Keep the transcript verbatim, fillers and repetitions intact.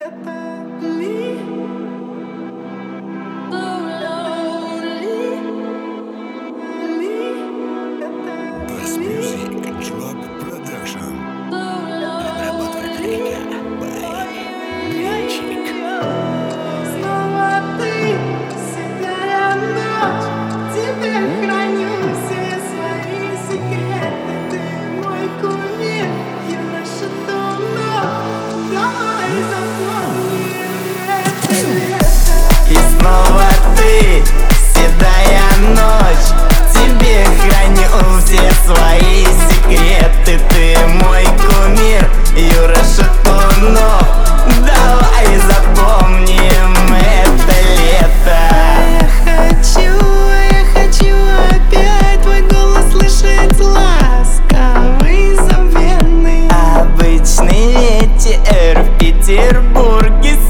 Седая ночь, тебе храню все свои секреты. Ты мой кумир, Юра Шатунов. Давай запомним это лето. Я хочу, я хочу опять твой голос слышать, ласковый, забвенный. Обычный ветер в Петербурге